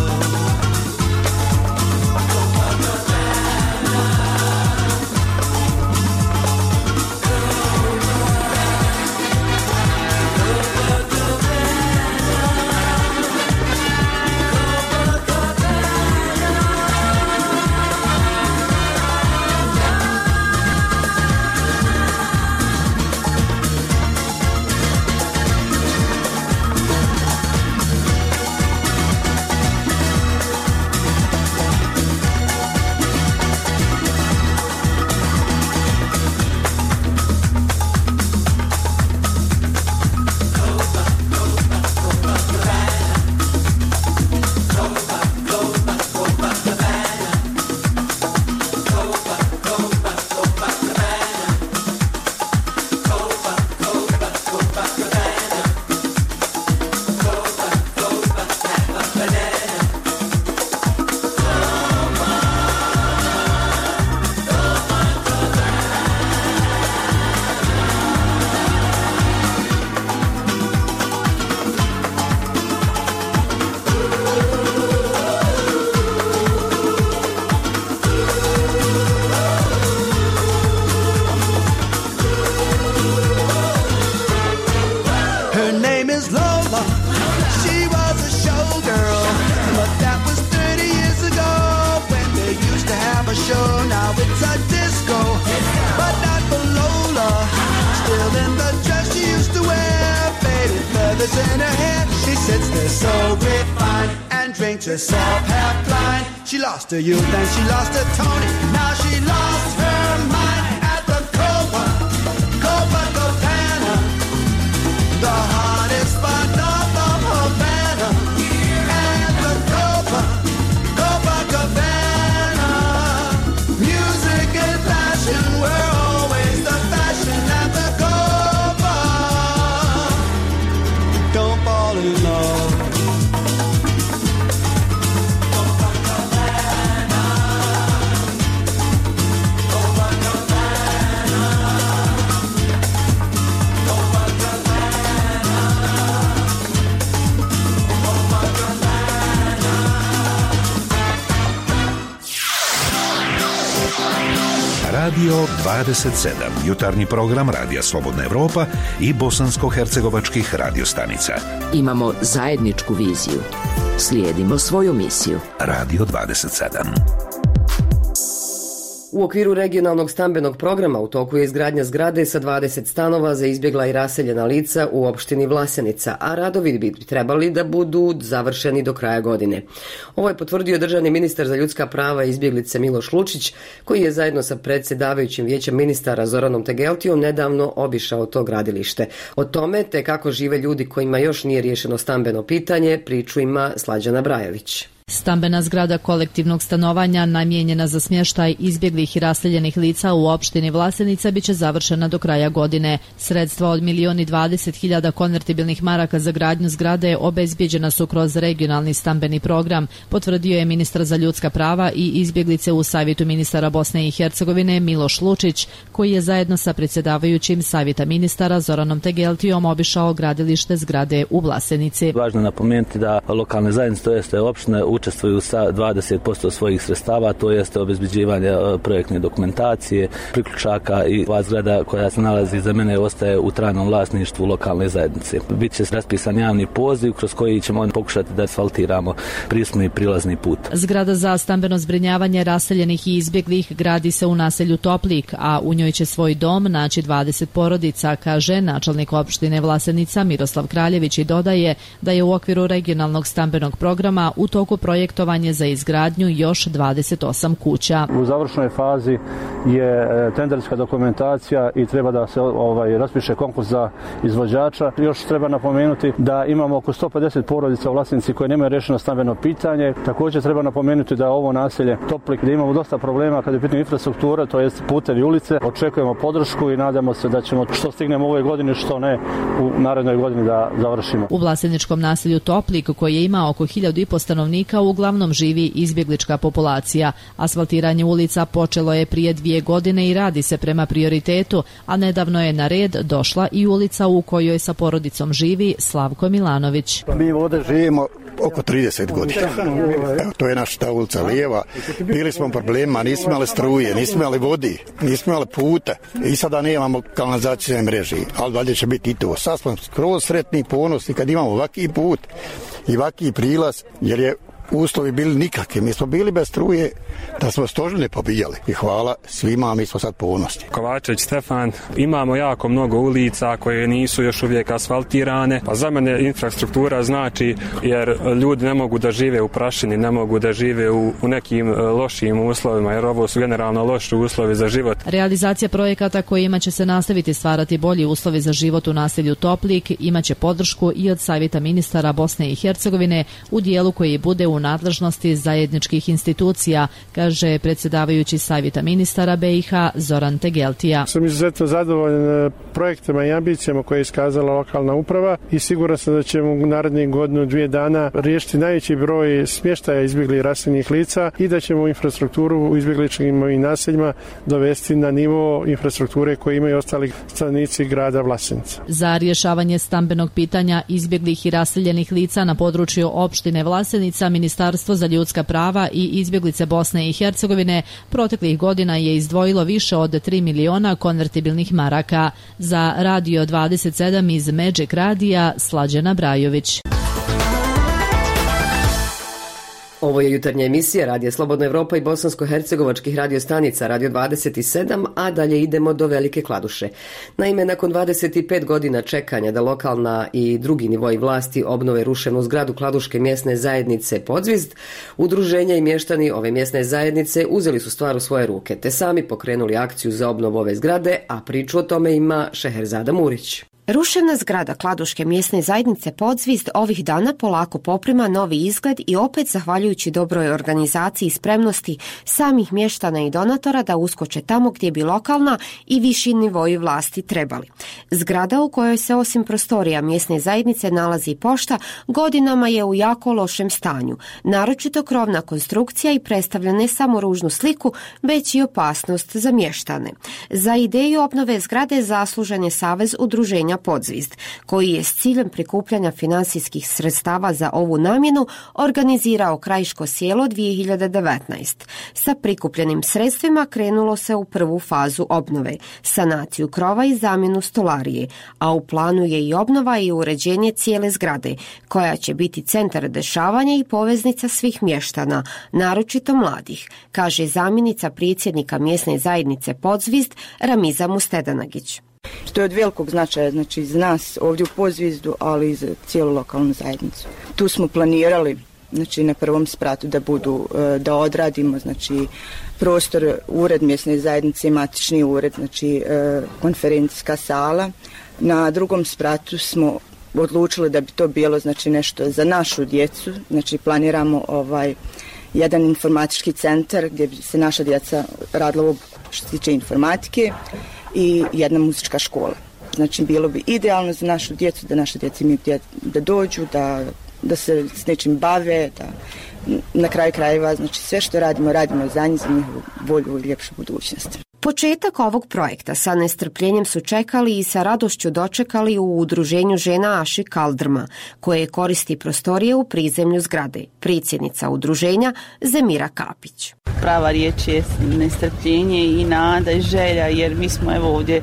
waitress up half blind. She lost her youth and she lost her Tony. Now she lost her mind at the Copacabana, the hottest spot north of Havana. At the Copacabana, music and fashion were always the fashion at the Copa. Don't fall in love. Radio 27, jutarnji program Radija Slobodna Evropa i bosansko-hercegovačkih radiostanica. Imamo zajedničku viziju. Slijedimo svoju misiju. Radio 27. U okviru regionalnog stambenog programa u toku je izgradnja zgrade sa 20 stanova za izbjegla i raseljena lica u opštini Vlasenica, a radovi bi trebali da budu završeni do kraja godine. Ovo je potvrdio državni ministar za ljudska prava i izbjeglice Miloš Lučić, koji je zajedno sa predsjedavajućim vijećem ministara Zoranom Tegeltijom nedavno obišao to gradilište. O tome te kako žive ljudi kojima još nije riješeno stambeno pitanje, priču ima Slađana Brajović. Stambena zgrada kolektivnog stanovanja namijenjena za smještaj izbjeglih i raseljenih lica u opštini Vlasenica biće završena do kraja godine. Sredstva od 1.020.000 konvertibilnih maraka za gradnju zgrade obezbijeđena su kroz regionalni stambeni program, potvrdio je ministar za ljudska prava i izbjeglice u Savjetu ministara Bosne i Hercegovine Miloš Lučić, koji je zajedno sa predsjedavajućim Savjeta ministara Zoranom Tegeltijom obišao gradilište zgrade u Vlasenici. Važno je napomenuti da lokalne zajednice, to jeste opštine, učestvuju sa 20% svojih sredstava, to jeste obezbeđivanje projektne dokumentacije, priključaka i ova zgrada koja se nalazi za mene ostaje u trajnom vlasništvu lokalne zajednice. Biće raspisan javni poziv kroz koji ćemo pokušati da asfaltiramo pristupni prilazni put. Zgrada za stambeno zbrinjavanje raseljenih i izbjeglih gradi se u naselju Toplik, a u njoj će svoj dom naći 20 porodica, kaže načelnik opštine Vlasenica Miroslav Kraljević i dodaje da je u okviru regionalnog stambenog programa u toku projektovanje za izgradnju još 28 kuća. U završnoj fazi je tenderska dokumentacija i treba da se raspiše konkurs za izvođača. Još treba napomenuti da imamo oko 150 porodica u Vlasenici koje nemaju rešeno stambeno pitanje. Također treba napomenuti da ovo naselje Toplik, gdje imamo dosta problema kada je pitanje infrastruktura, to jest putevi, ulice. Očekujemo podršku i nadamo se da ćemo što stignemo ove godine, što ne u narednoj godini da završimo. U vlaseničkom naselju Toplik, koje ima oko 1.500 stanovnika, uglavnom živi izbjeglička populacija. Asfaltiranje ulica počelo je prije 2 godine i radi se prema prioritetu, a nedavno je na red došla i ulica u kojoj sa porodicom živi Slavko Milanović. Mi ovdje živimo oko 30 godina. Evo, to je naša ta ulica lijeva. Bili smo problema, nismo imali struje, nismo imali vodi, nismo imali puta i sada nemamo kanalizacijne mreže, ali dalje će biti i to. Sad smo skroz sretni i ponosni kad imamo ovaki put i ovaki prilaz, jer je uslovi bili nikakvi. Mi smo bili bez struje da smo stožne pobijali i hvala svima, mi smo sad ponosni. Kovačević Stefan, imamo jako mnogo ulica koje nisu još uvijek asfaltirane, pa za mene infrastruktura znači jer ljudi ne mogu da žive u prašini, ne mogu da žive u nekim lošim uslovima, jer ovo su generalno loši uslovi za život. Realizacija projekata kojima će se nastaviti stvarati bolji uslovi za život u naselju Toplik imaće podršku i od Savjeta ministara Bosne i Hercegovine u dijelu koji bude u nadležnosti zajedničkih institucija, kaže predsjedavajući Savjeta ministara BiH Zoran Tegeltija. Sam izuzetno zadovoljan projektima i ambicijama koje je iskazala lokalna uprava i siguran sam da ćemo u narednih godinu, 2 dana riješiti najveći broj smještaja izbjeglih i raseljenih lica i da ćemo infrastrukturu u izbjegličkim i naseljima dovesti na nivo infrastrukture koje imaju ostali stanovnici grada Vlasenica. Za rješavanje stambenog pitanja izbjeglih i raseljenih lica na području opštine Vlasenica Ministarstvo za ljudska prava i izbjeglice Bosne i Hercegovine proteklih godina je izdvojilo više od 3 miliona konvertibilnih maraka. Za Radio 27 iz Magic Radija Slađana Brajović. Ovo je jutarnja emisija Radija Slobodna Evropa i bosansko-hercegovačkih radiostanica Radio 27, a dalje idemo do Velike Kladuše. Naime, nakon 25 godina čekanja da lokalna i drugi nivoi vlasti obnove rušenu zgradu Kladuške mjesne zajednice Podzvizd, udruženja i mještani ove mjesne zajednice uzeli su stvar u svoje ruke, te sami pokrenuli akciju za obnovu ove zgrade, a priču o tome ima Šeherzada Murić. Ruševna zgrada Kladuške mjesne zajednice Podzvizd ovih dana polako poprima novi izgled i opet zahvaljujući dobroj organizaciji i spremnosti samih mještana i donatora da uskoče tamo gdje bi lokalna i viši nivoji vlasti trebali. Zgrada u kojoj se osim prostorija mjesne zajednice nalazi i pošta godinama je u jako lošem stanju. Naročito krovna konstrukcija i predstavlja ne samo ružnu sliku, već i opasnost za mještane. Za ideju obnove zgrade zaslužen je Savez udruženja Podzvizd, koji je s ciljem prikupljanja financijskih sredstava za ovu namjenu organizirao Krajiško sjelo 2019. Sa prikupljenim sredstvima krenulo se u prvu fazu obnove, sanaciju krova i zamjenu stolarije, a u planu je i obnova i uređenje cijele zgrade, koja će biti centar dešavanja i poveznica svih mještana, naročito mladih, kaže zamjenica predsjednika mjesne zajednice Podzvizd Ramiza Mustedanagić. Što je od velikog značaja, znači za nas ovdje u Podzvizdu, ali i za cijelu lokalnu zajednicu. Tu smo planirali, znači na prvom spratu da odradimo, znači prostor, ured mjesne zajednice, matični ured, znači konferencijska sala. Na drugom spratu smo odlučili da bi to bilo znači nešto za našu djecu, znači planiramo jedan informatički centar gdje bi se naša djeca radila obuku što se tiče informatike i jedna muzička škola. Znači bilo bi idealno za našu djecu, da naša djeca imaju gdje da dođu, da se s nečim bave, da na kraju krajeva, znači sve što radimo za njih, za njihovu bolju i ljepšu budućnost. Početak ovog projekta sa nestrpljenjem su čekali i sa radošću dočekali u udruženju žena Aši Kaldrma, koje koristi prostorije u prizemlju zgrade, predsjednica udruženja Zemira Kapić. Prava riječ je nestrpljenje i nada i želja, jer mi smo evo ovdje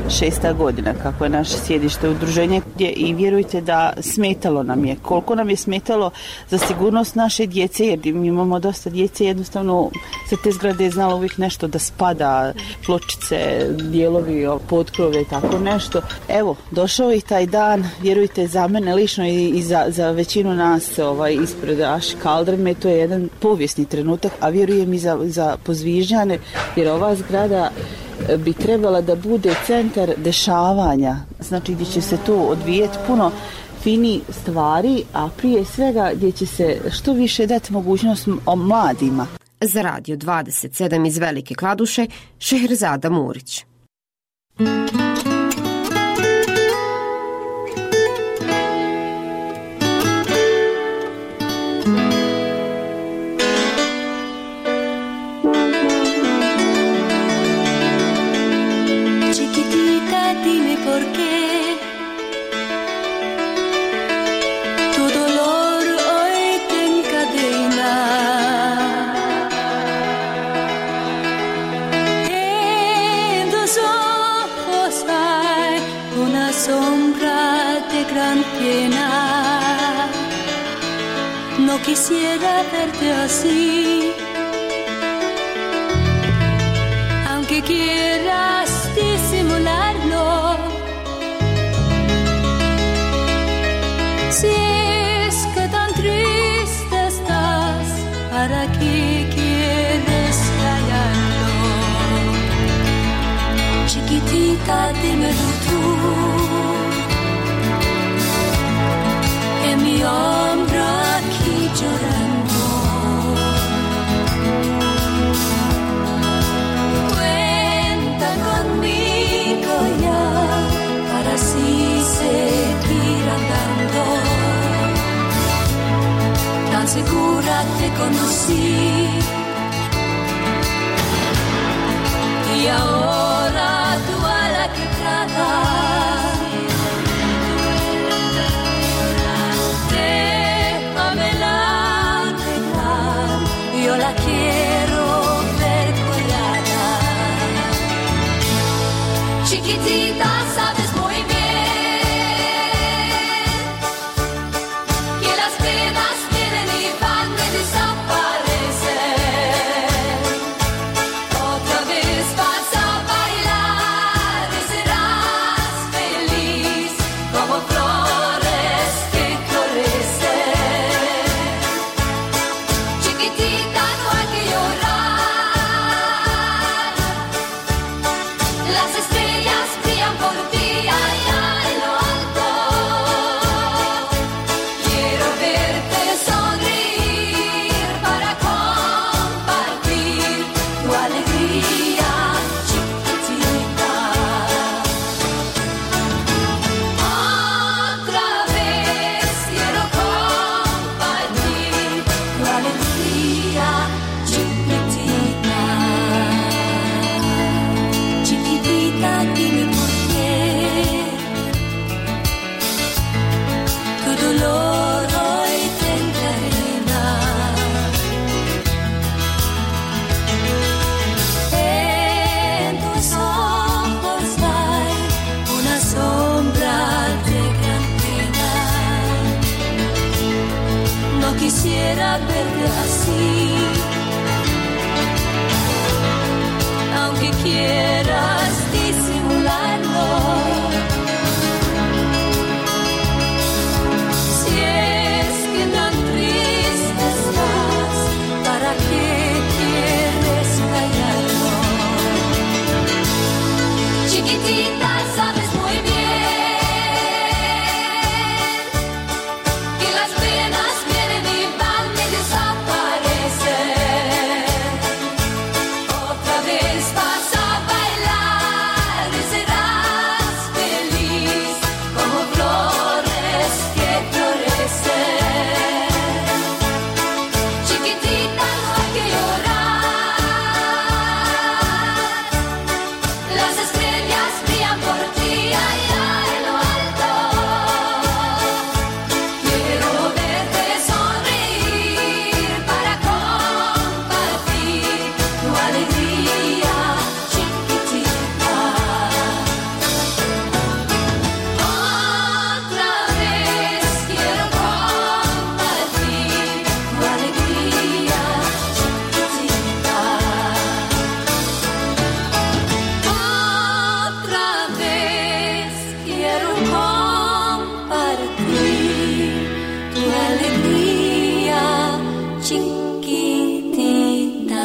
6. godina kako je naše sjedište udruženje i vjerujte da smetalo nam je. Koliko nam je smetalo za sigurnost naše djece, jer mi imamo dosta djece, jednostavno sa te zgrade je znalo uvijek nešto da spada, pločice, dijelovi, potkrove i tako nešto. Evo, došao je taj dan, vjerujte za mene lično i za većinu nas ispred Aši Kaldrme, to je jedan povijesni trenutak, a vjerujem i za Pozvižđane, jer ova zgrada bi trebala da bude centar dešavanja, znači gdje će se tu odvijeti puno fini stvari, a prije svega gdje će se što više dati mogućnost o mladima. Za Radio 27 iz Velike Kladuše, Šeherzada Murić. No quisiera verte así, aunque quieras disimularlo. Si es que tan triste estás, ¿para qué quieres callarlo? Chiquitita, dímelo tú, en mi hombro aquí llorando. Cuenta conmigo ya para así seguir andando. Tan segura te conocí y ahora tú a la quebrada. Yo la quiero ver colgada. Chiquitita, sabes muy bien que las penas vienen y van de desaparecer. quisiera verte así, aunque quieras disimularlo. Si es que tan triste estás, ¿para qué quieres callarlo? Chiquitita, sabes muy bien que las penas vienen y van y desaparecen. Otra vez vas a bailar y serás feliz como flores que florecen. Chiquitita, no hay que llorar, las estrellas brillan por ti allá en lo alto. Quiero verte sonreír para compartir tu alegría, chiquitita. Otra vez quiero compartir tu alegría, chiquitita. Otra vez quiero compartir tu alegría, chiquitita.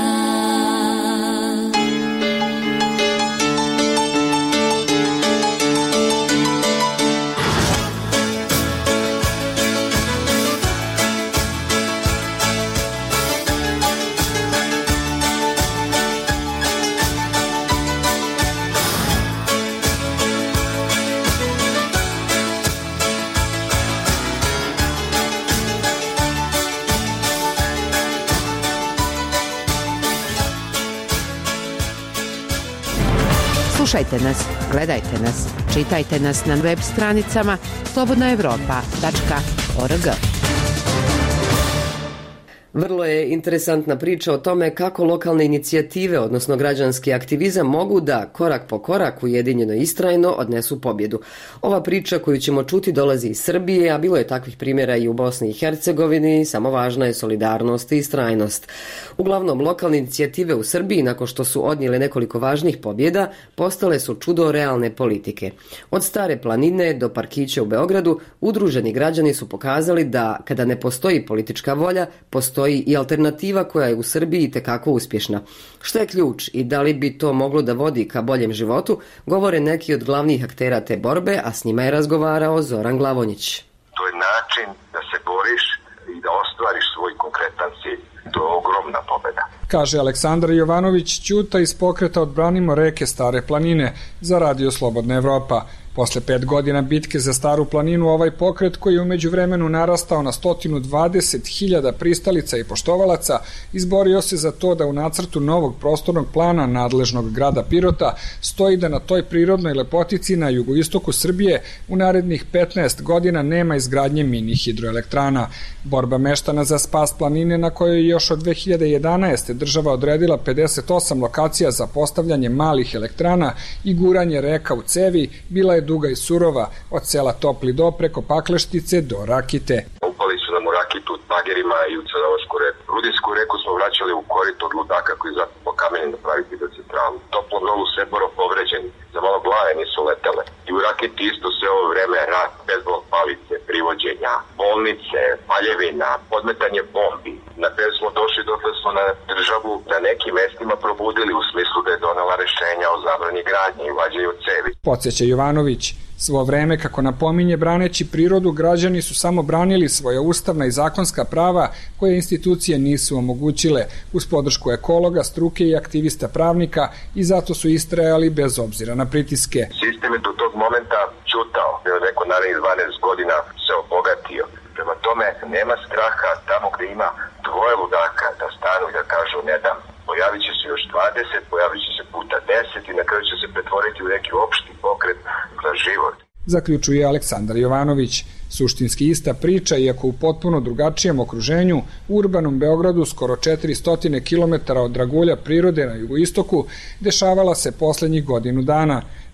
Slušajte nas, gledajte nas, čitajte nas na web stranicama slobodnaevropa.org. Vrlo je interesantna priča o tome kako lokalne inicijative, odnosno građanski aktivizam, mogu da korak po korak ujedinjeno i istrajno odnesu pobjedu. Ova priča koju ćemo čuti dolazi iz Srbije, a bilo je takvih primjera i u Bosni i Hercegovini, samo važna je solidarnost i istrajnost. Uglavnom, lokalne inicijative u Srbiji, nakon što su odnijele nekoliko važnih pobjeda, postale su čudo realne politike. Od Stare planine do parkića u Beogradu, udruženi građani su pokazali da kada ne postoji politička volja, postoji i alternativa koja je u Srbiji itekako uspješna. Što je ključ i da li bi to moglo da vodi ka boljem životu, govore neki od glavnih aktera te borbe, a s njima je razgovarao Zoran Glavonjić. To je način da se boriš i da ostvariš svoj konkretan cilj. To je ogromna pobjeda. Kaže Aleksandar Jovanović Ćuta iz pokreta Odbranimo reke Stare planine za Radio Slobodna Evropa. Posle 5 godina bitke za Staru planinu, ovaj pokret koji je u međuvremenu narastao na 120.000 pristalica i poštovalaca, izborio se za to da u nacrtu novog prostornog plana nadležnog grada Pirota stoji da na toj prirodnoj lepotici na jugoistoku Srbije u narednih 15 godina nema izgradnje mini hidroelektrana. Borba meštana za spas planine, na kojoj je još od 2011. država odredila 58 lokacija za postavljanje malih elektrana i guranje reka u cevi, bila je duga i surova, od sela Topli Do preko Pakleštice do Rakite. Upali su nam u Rakitu bagerima i u Crnogorsku reku. Rudinsku reku smo vraćali u korito od ludaka koji za po kamenu napraviti hidrocentralu. Toplom Dolu Seboro povređeni, za malo glave nisu letele. I u Rakiti isto sve ovo vreme rat, bezblok palice, privođenja, bolnice, paljevina, podmetanje bombi. Na kraju smo došli dokle smo na državu na nekim mestima probudili u smislu da je donela rešenja o zabrani gradnje i vađenju cevi. Podsjeća Jovanović. Svo vreme, kako napominje, braneći prirodu, građani su samo branili svoja ustavna i zakonska prava koje institucije nisu omogućile, uz podršku ekologa, struke i aktivista pravnika, i zato su istrajali bez obzira na pritiske. Sistem je do tog momenta ćutao, neko narednih 12 godina se obogatio. Prema tome, nema straha tamo gde ima dvoje ludaka da stanu i da kažu ne dam. Pojavit će se još 20, pojavit će se puta 10 i na kraju će se pretvoriti u neki opšti pokret za život. Zaključuje Aleksandar Jovanović. Suštinski ista priča, iako u potpuno drugačijem okruženju, u urbanom Beogradu, skoro 400 km od dragulja prirode na jugoistoku, dešavala se poslednjih godinu dana.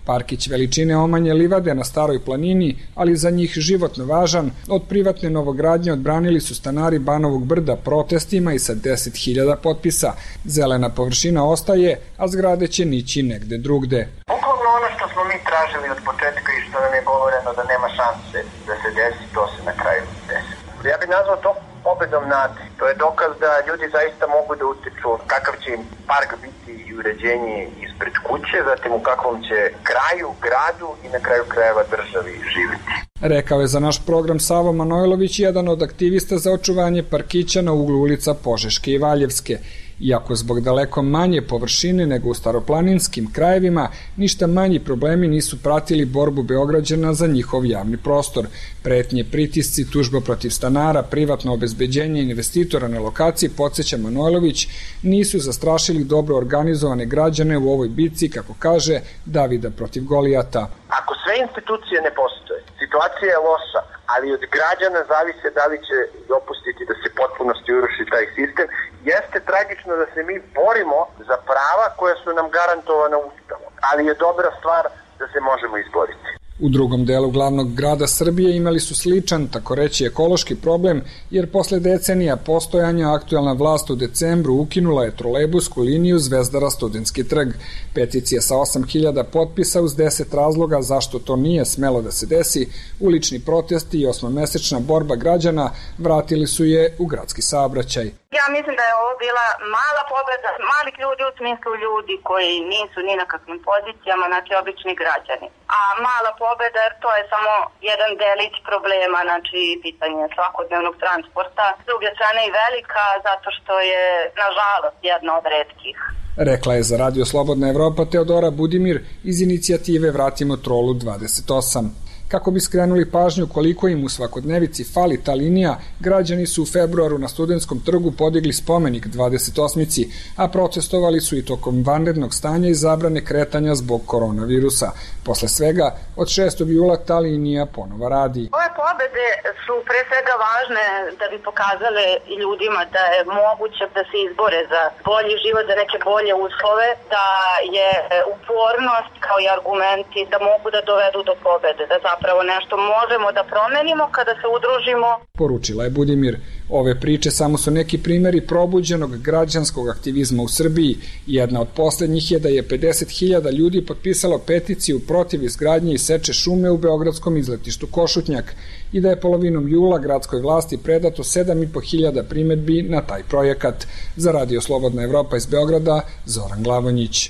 Parkić veličine omanje livade na Staroj planini, ali za njih životno važan, od privatne novogradnje odbranili su stanari Banovog brda protestima i sa 10.000 potpisa. Zelena površina ostaje, a zgrade će nići negde drugde. Bukvalno ono što smo mi tražili od početka i što nam je govoreno da nema šanse da se desi, to se na kraju desi. Ja bih nazvao to pobedom nade. To je dokaz da ljudi zaista mogu da utiču kakav će im park biti i uređenje ispred kuće, zatim u kakvom će kraju, gradu i na kraju krajeva državi živjeti. Rekao je za naš program Savo Manojlović, jedan od aktivista za očuvanje parkića na uglu ulica Požeške i Valjevske. Iako zbog daleko manje površine nego u staroplaninskim krajevima, ništa manji problemi nisu pratili borbu Beograđana za njihov javni prostor. Pretnje, pritisci, tužba protiv stanara, privatno obezbeđenje investitora na lokaciji, podsjeća Manojlović, nisu zastrašili dobro organizovane građane u ovoj bitci, kako kaže, Davida protiv Golijata. Ako sve institucije ne postoje, situacija je loša, ali od građana zavise da li će dopustiti da se potpunosti uruši taj sistem. Jeste tragično da se mi borimo za prava koja su nam garantovana Ustavom, ali je dobra stvar da se možemo izboriti. U drugom delu glavnog grada Srbije imali su sličan, tako reći, ekološki problem, jer posle decenija postojanja aktuelna vlast u decembru ukinula je trolejbusku liniju Zvezdara Studentski trg. Peticija sa 8.000 potpisa uz 10 razloga zašto to nije smelo da se desi, ulični protesti i 8-mesečna borba građana vratili su je u gradski saobraćaj. Ja mislim da je ovo bila mala pobeda malih ljudi u smislu ljudi koji nisu ni na kakvim pozicijama, znači obični građani. A mala pobeda jer to je samo jedan delić problema, znači pitanje svakodnevnog transporta. S druge strane i velika zato što je nažalost jedna od retkih. Rekla je za Radio Slobodna Evropa Teodora Budimir iz inicijative Vratimo trolu 28. Kako bi skrenuli pažnju koliko im u svakodnevici fali ta linija, građani su u februaru na Studentskom trgu podigli spomenik 28-ici, a protestovali su i tokom vanrednog stanja i zabrane kretanja zbog koronavirusa. Posle svega, od 6. jula ta linija ponova radi. Ove pobede su pre svega važne da bi pokazale ljudima da je moguće da se izbore za bolji život, za neke bolje uslove, da je upornost kao i argumenti da mogu da dovedu do pobede, da zapravo nešto možemo da promenimo kada se udružimo. Poručila je Budimir. Ove priče samo su neki primeri probuđenog građanskog aktivizma u Srbiji. Jedna od poslednjih je da je 50.000 ljudi potpisalo peticiju protiv izgradnje i seče šume u beogradskom izletištu Košutnjak i da je polovinom jula gradskoj vlasti predato 7.500 primetbi na taj projekat. Za Radio Slobodna Evropa iz Beograda, Zoran Glavonjić.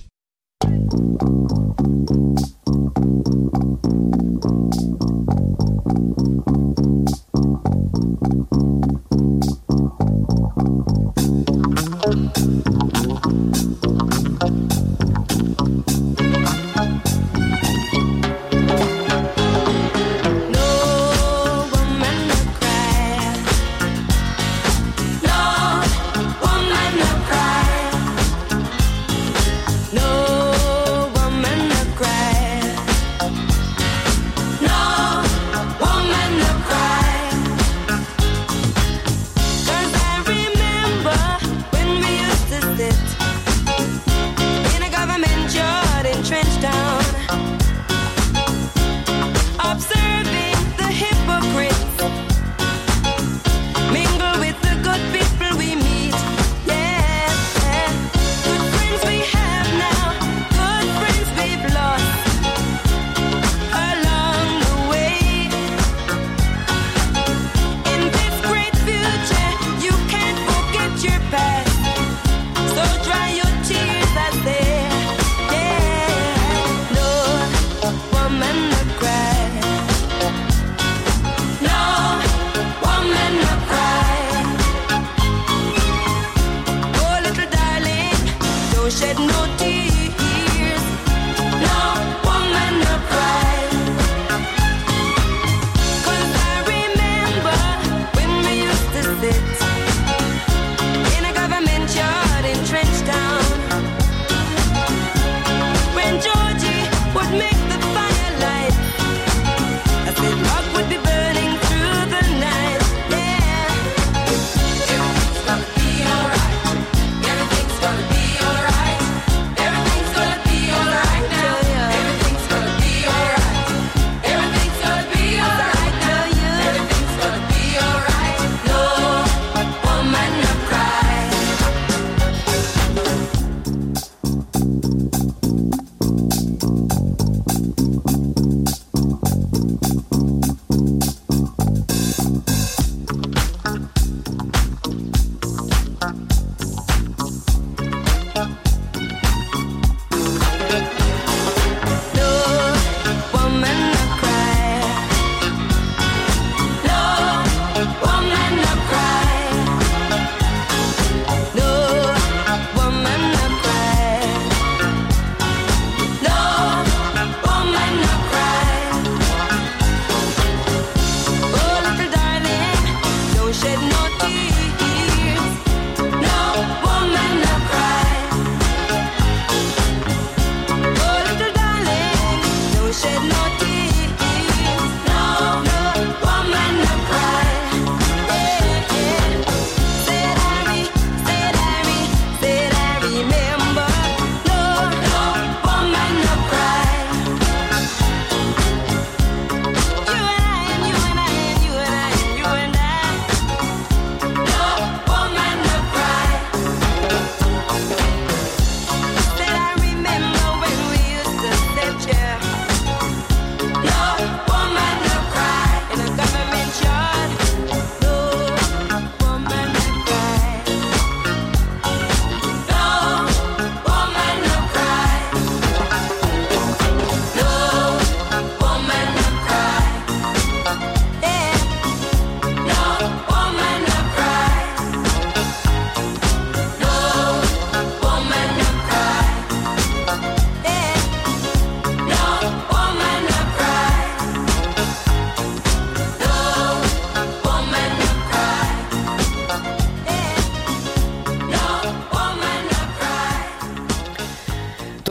No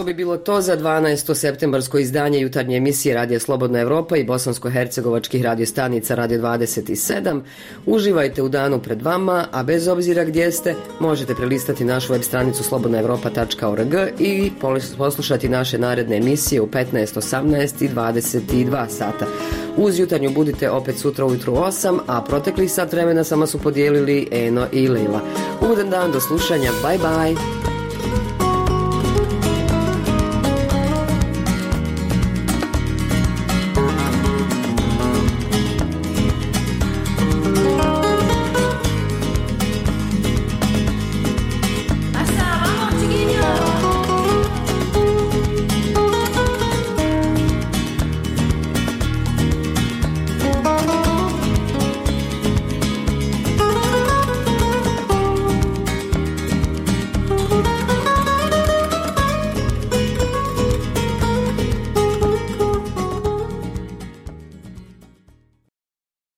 bi bilo to za 12. septembarsko izdanje jutarnje emisije Radija Slobodna Evropa i bosansko-hercegovačkih radiostanica Radio 27. Uživajte u danu pred vama, a bez obzira gdje ste, možete prelistati našu web stranicu slobodnaevropa.org i poslušati naše naredne emisije u 15, 18 i 22 sata. Uz jutarnju budite opet sutra ujutru 8, a proteklih sat vremena sama su podijelili Eno i Leila. Ugodan dan, do slušanja, bye bye!